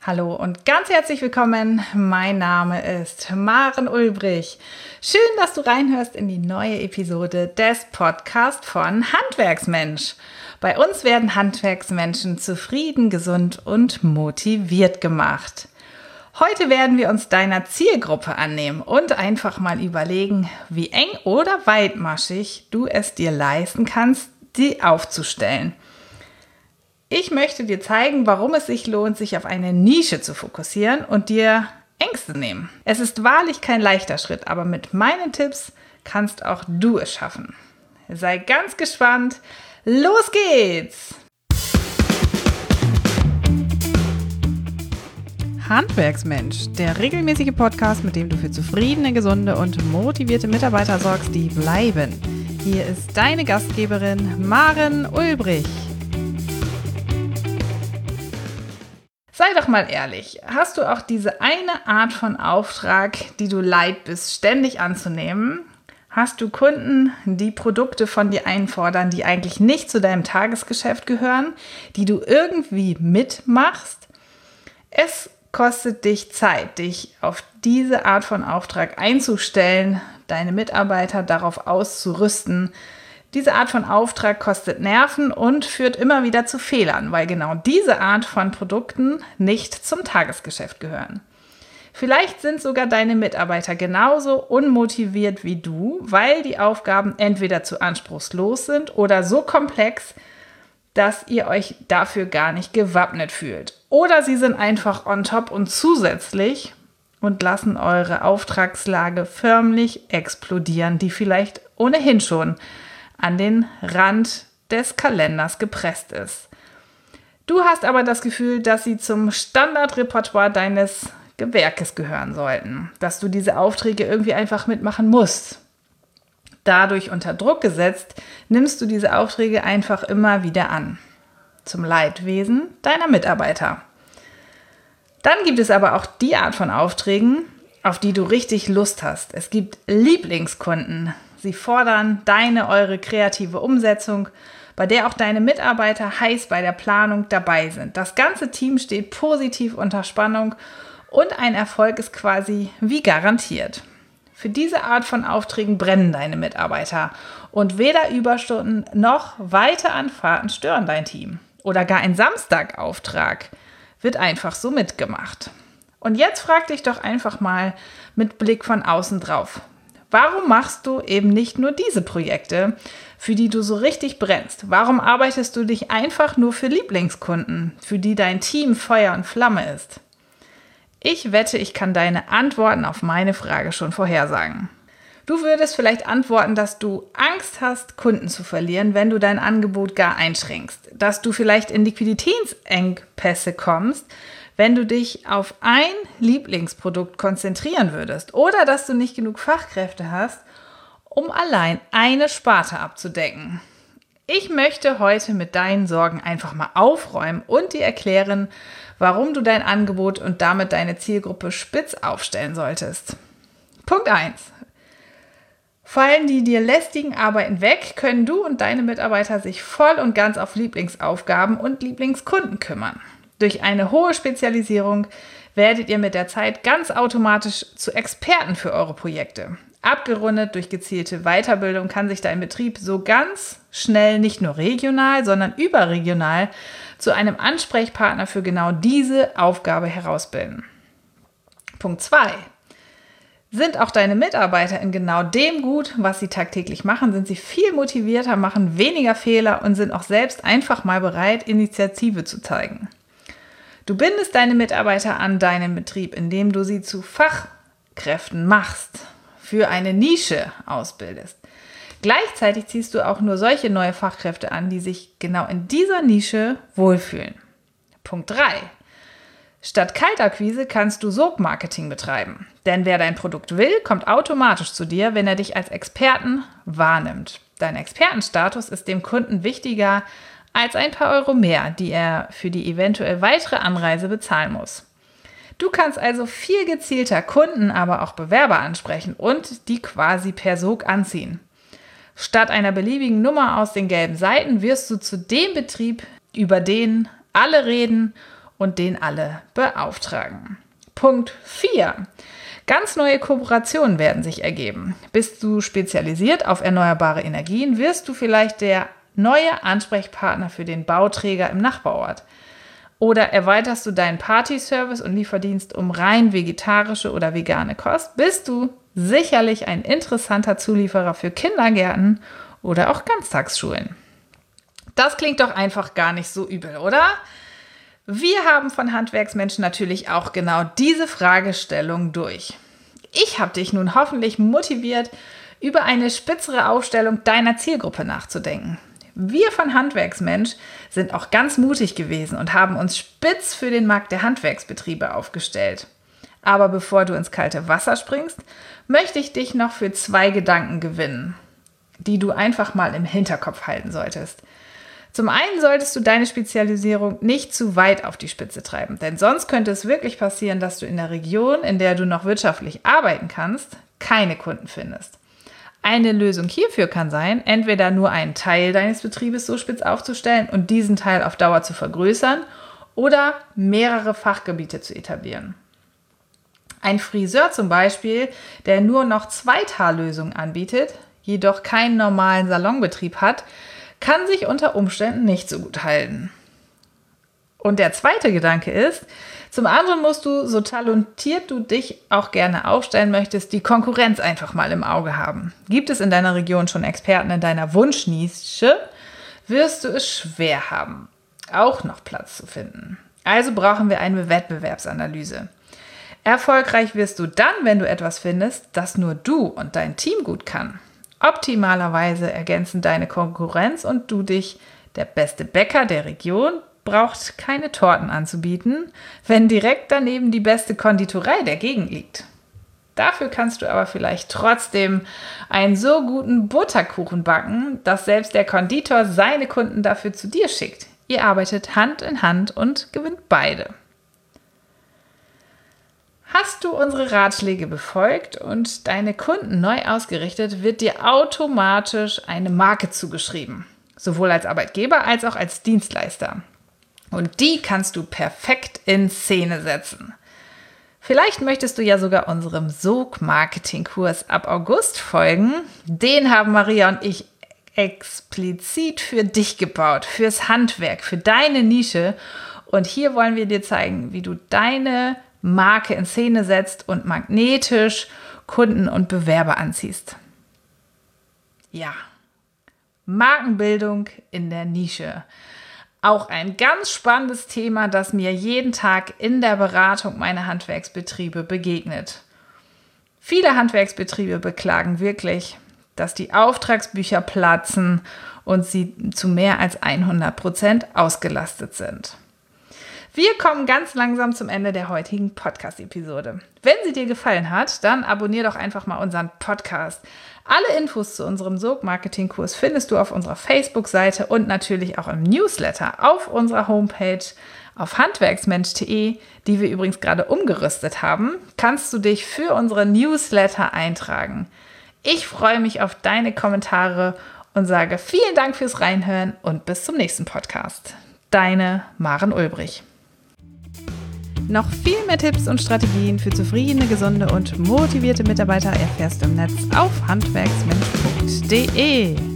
Hallo und ganz herzlich willkommen. Mein Name ist Maren Ulbrich. Schön, dass du reinhörst in die neue Episode des Podcasts von Handwerksmensch. Bei uns werden Handwerksmenschen zufrieden, gesund und motiviert gemacht. Heute werden wir uns deiner Zielgruppe annehmen und einfach mal überlegen, wie eng oder weitmaschig du es dir leisten kannst, sie aufzustellen. Ich möchte dir zeigen, warum es sich lohnt, sich auf eine Nische zu fokussieren und dir Ängste nehmen. Es ist wahrlich kein leichter Schritt, aber mit meinen Tipps kannst auch du es schaffen. Sei ganz gespannt. Los geht's! Handwerksmensch, der regelmäßige Podcast, mit dem du für zufriedene, gesunde und motivierte Mitarbeiter sorgst, die bleiben. Hier ist deine Gastgeberin Maren Ulbrich. Sei doch mal ehrlich, hast du auch diese eine Art von Auftrag, die du leid bist, ständig anzunehmen? Hast du Kunden, die Produkte von dir einfordern, die eigentlich nicht zu deinem Tagesgeschäft gehören, die du irgendwie mitmachst? Es kostet dich Zeit, dich auf diese Art von Auftrag einzustellen, deine Mitarbeiter darauf auszurüsten. Diese Art von Auftrag kostet Nerven und führt immer wieder zu Fehlern, weil genau diese Art von Produkten nicht zum Tagesgeschäft gehören. Vielleicht sind sogar deine Mitarbeiter genauso unmotiviert wie du, weil die Aufgaben entweder zu anspruchslos sind oder so komplex, dass ihr euch dafür gar nicht gewappnet fühlt. Oder sie sind einfach on top und zusätzlich und lassen eure Auftragslage förmlich explodieren, die vielleicht ohnehin schon an den Rand des Kalenders gepresst ist. Du hast aber das Gefühl, dass sie zum Standardrepertoire deines Gewerkes gehören sollten, dass du diese Aufträge irgendwie einfach mitmachen musst. Dadurch unter Druck gesetzt, nimmst du diese Aufträge einfach immer wieder an. Zum Leidwesen deiner Mitarbeiter. Dann gibt es aber auch die Art von Aufträgen, auf die du richtig Lust hast. Es gibt Lieblingskunden. Sie fordern eure kreative Umsetzung, bei der auch deine Mitarbeiter heiß bei der Planung dabei sind. Das ganze Team steht positiv unter Spannung und ein Erfolg ist quasi wie garantiert. Für diese Art von Aufträgen brennen deine Mitarbeiter und weder Überstunden noch weite Anfahrten stören dein Team. Oder gar ein Samstagauftrag wird einfach so mitgemacht. Und jetzt frag dich doch einfach mal mit Blick von außen drauf. Warum machst du eben nicht nur diese Projekte, für die du so richtig brennst? Warum arbeitest du dich einfach nur für Lieblingskunden, für die dein Team Feuer und Flamme ist? Ich wette, ich kann deine Antworten auf meine Frage schon vorhersagen. Du würdest vielleicht antworten, dass du Angst hast, Kunden zu verlieren, wenn du dein Angebot gar einschränkst. Dass du vielleicht in Liquiditätsengpässe kommst, wenn du dich auf ein Lieblingsprodukt konzentrieren würdest. Oder dass du nicht genug Fachkräfte hast, um allein eine Sparte abzudecken. Ich möchte heute mit deinen Sorgen einfach mal aufräumen und dir erklären, warum du dein Angebot und damit deine Zielgruppe spitz aufstellen solltest. Punkt 1. Fallen die dir lästigen Arbeiten weg, können du und deine Mitarbeiter sich voll und ganz auf Lieblingsaufgaben und Lieblingskunden kümmern. Durch eine hohe Spezialisierung werdet ihr mit der Zeit ganz automatisch zu Experten für eure Projekte. Abgerundet durch gezielte Weiterbildung kann sich dein Betrieb so ganz schnell nicht nur regional, sondern überregional zu einem Ansprechpartner für genau diese Aufgabe herausbilden. Punkt 2. Sind auch deine Mitarbeiter in genau dem gut, was sie tagtäglich machen, sind sie viel motivierter, machen weniger Fehler und sind auch selbst einfach mal bereit, Initiative zu zeigen. Du bindest deine Mitarbeiter an deinen Betrieb, indem du sie zu Fachkräften machst, für eine Nische ausbildest. Gleichzeitig ziehst du auch nur solche neue Fachkräfte an, die sich genau in dieser Nische wohlfühlen. Punkt 3. Statt Kaltakquise kannst du Sogmarketing betreiben. Denn wer dein Produkt will, kommt automatisch zu dir, wenn er dich als Experten wahrnimmt. Dein Expertenstatus ist dem Kunden wichtiger als ein paar Euro mehr, die er für die eventuell weitere Anreise bezahlen muss. Du kannst also viel gezielter Kunden, aber auch Bewerber ansprechen und die quasi per Sog anziehen. Statt einer beliebigen Nummer aus den gelben Seiten wirst du zu dem Betrieb, über den alle reden und den alle beauftragen. Punkt 4. Ganz neue Kooperationen werden sich ergeben. Bist du spezialisiert auf erneuerbare Energien, wirst du vielleicht der neue Ansprechpartner für den Bauträger im Nachbarort. Oder erweiterst du deinen Partyservice und Lieferdienst um rein vegetarische oder vegane Kost, bist du sicherlich ein interessanter Zulieferer für Kindergärten oder auch Ganztagsschulen. Das klingt doch einfach gar nicht so übel, oder? Wir haben von Handwerksmenschen natürlich auch genau diese Fragestellung durch. Ich habe dich nun hoffentlich motiviert, über eine spitzere Aufstellung deiner Zielgruppe nachzudenken. Wir von Handwerksmensch sind auch ganz mutig gewesen und haben uns spitz für den Markt der Handwerksbetriebe aufgestellt. Aber bevor du ins kalte Wasser springst, möchte ich dich noch für 2 Gedanken gewinnen, die du einfach mal im Hinterkopf halten solltest. Zum einen solltest du deine Spezialisierung nicht zu weit auf die Spitze treiben, denn sonst könnte es wirklich passieren, dass du in der Region, in der du noch wirtschaftlich arbeiten kannst, keine Kunden findest. Eine Lösung hierfür kann sein, entweder nur einen Teil deines Betriebes so spitz aufzustellen und diesen Teil auf Dauer zu vergrößern oder mehrere Fachgebiete zu etablieren. Ein Friseur zum Beispiel, der nur noch 2-Tal-Lösungen anbietet, jedoch keinen normalen Salonbetrieb hat, kann sich unter Umständen nicht so gut halten. Und der zweite Gedanke ist, zum anderen musst du, so talentiert du dich auch gerne aufstellen möchtest, die Konkurrenz einfach mal im Auge haben. Gibt es in deiner Region schon Experten in deiner Wunschnische, wirst du es schwer haben, auch noch Platz zu finden. Also brauchen wir eine Wettbewerbsanalyse. Erfolgreich wirst du dann, wenn du etwas findest, das nur du und dein Team gut kann. Optimalerweise ergänzen deine Konkurrenz und du dich. Der beste Bäcker der Region braucht keine Torten anzubieten, wenn direkt daneben die beste Konditorei der Gegend liegt. Dafür kannst du aber vielleicht trotzdem einen so guten Butterkuchen backen, dass selbst der Konditor seine Kunden dafür zu dir schickt. Ihr arbeitet Hand in Hand und gewinnt beide. Hast du unsere Ratschläge befolgt und deine Kunden neu ausgerichtet, wird dir automatisch eine Marke zugeschrieben. Sowohl als Arbeitgeber als auch als Dienstleister. Und die kannst du perfekt in Szene setzen. Vielleicht möchtest du ja sogar unserem Sog-Marketing-Kurs ab August folgen. Den haben Maria und ich explizit für dich gebaut, fürs Handwerk, für deine Nische. Und hier wollen wir dir zeigen, wie du deine Marke in Szene setzt und magnetisch Kunden und Bewerber anziehst. Ja, Markenbildung in der Nische. Auch ein ganz spannendes Thema, das mir jeden Tag in der Beratung meiner Handwerksbetriebe begegnet. Viele Handwerksbetriebe beklagen wirklich, dass die Auftragsbücher platzen und sie zu mehr als 100% ausgelastet sind. Wir kommen ganz langsam zum Ende der heutigen Podcast-Episode. Wenn sie dir gefallen hat, dann abonnier doch einfach mal unseren Podcast. Alle Infos zu unserem Sog-Marketing-Kurs findest du auf unserer Facebook-Seite und natürlich auch im Newsletter auf unserer Homepage auf handwerksmensch.de, die wir übrigens gerade umgerüstet haben, kannst du dich für unsere Newsletter eintragen. Ich freue mich auf deine Kommentare und sage vielen Dank fürs Reinhören und bis zum nächsten Podcast. Deine Maren Ulbrich. Noch viel mehr Tipps und Strategien für zufriedene, gesunde und motivierte Mitarbeiter erfährst du im Netz auf handwerksmensch.de.